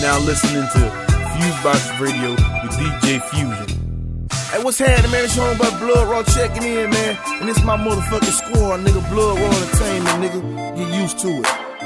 now listening to Fusebox Radio with DJ Fusion. Hey, what's happening, man? It's your homeboy Blood Raw checking in, man. And this my motherfucking squad, nigga. Blood Raw Entertainment, nigga. Get used to it.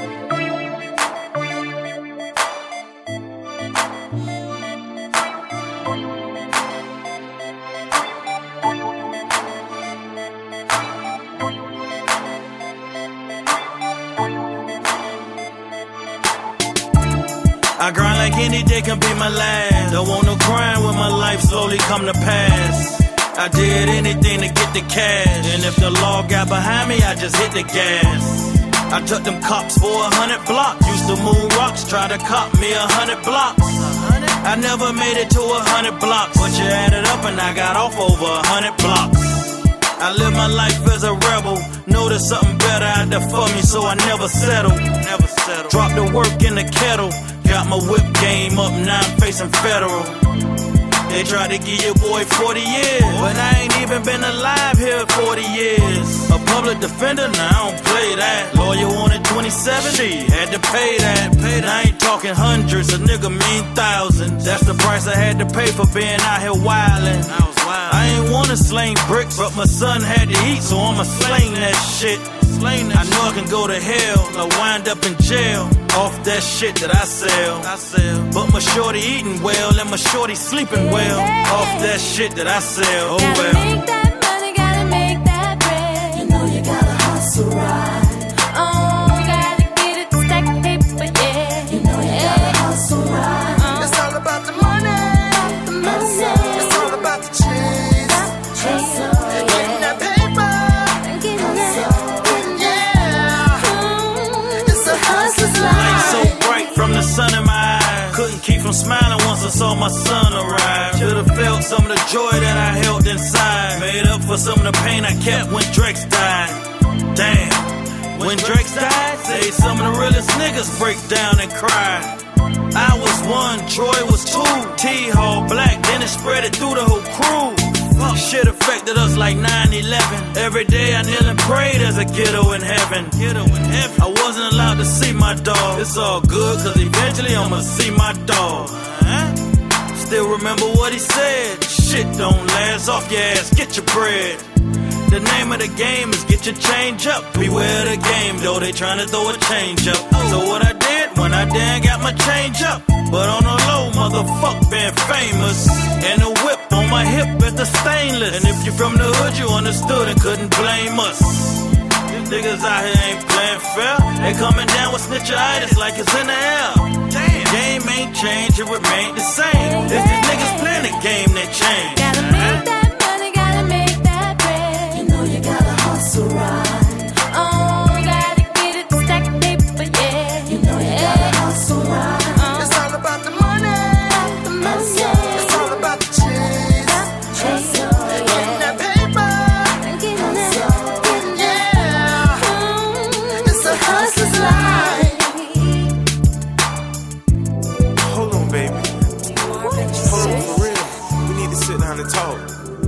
I grind like any day can be my last. Don't want no crime when my life slowly come to pass. I did anything to get the cash, and if the law got behind me, I just hit the gas. I took them cops for 100 blocks. Used to move rocks, try to cop me 100 blocks. I never made it to 100 blocks, but you added up and I got off over 100 blocks. I live my life as a rebel. Know there's something better out there for me, so I never settle. Never settle. Drop the work in the kettle. Got my whip game up, now I'm facing federal. They tried to give your boy 40 years, but I ain't even been alive here 40 years. A public defender, nah, I don't play that. Lawyer wanted 27, she had to pay that. I ain't talking hundreds, a nigga mean thousands. That's the price I had to pay for being out here wildin'. I ain't wanna sling bricks, but my son had to eat, so I'ma sling that shit. I know I can go to hell or wind up in jail off that shit that I sell. But my shorty eating well and my shorty sleeping well off that shit that I sell. Oh well. Gotta make that money, gotta make that bread. You know you gotta hustle right. Oh, you gotta get it to stack paper, yeah. You know you gotta hustle right. It's all about the money. It's all about the cheese. Getting that paper. Light so bright from the sun in my eyes. Couldn't keep from smiling once I saw my son arrive. Should've felt some of the joy that I held inside. Made up for some of the pain I kept when Drex died. Damn, when Drex died, say some of the realest niggas break down and cry. I was one, Troy was two. T-Hall black, then it spread it through the whole crew. Shit affected us like 9/11. Every day I kneel and pray there's a ghetto in heaven. I wasn't allowed to see my dog. It's all good, cause eventually I'ma see my dog. Still remember what he said. Shit don't last, off your ass, get your bread. The name of the game is get your change up. Beware the game, though they tryna throw a change up. So what I did when I done got my change up, but on the low, motherfuck been famous. And the whip on my hip at the stainless. And if you're from the hood, you understood and couldn't blame us. These niggas out here ain't playing fair. They coming down with snitchitis like it's in the air. Damn, game ain't changed, it remained the same. If these niggas playing the game, they change.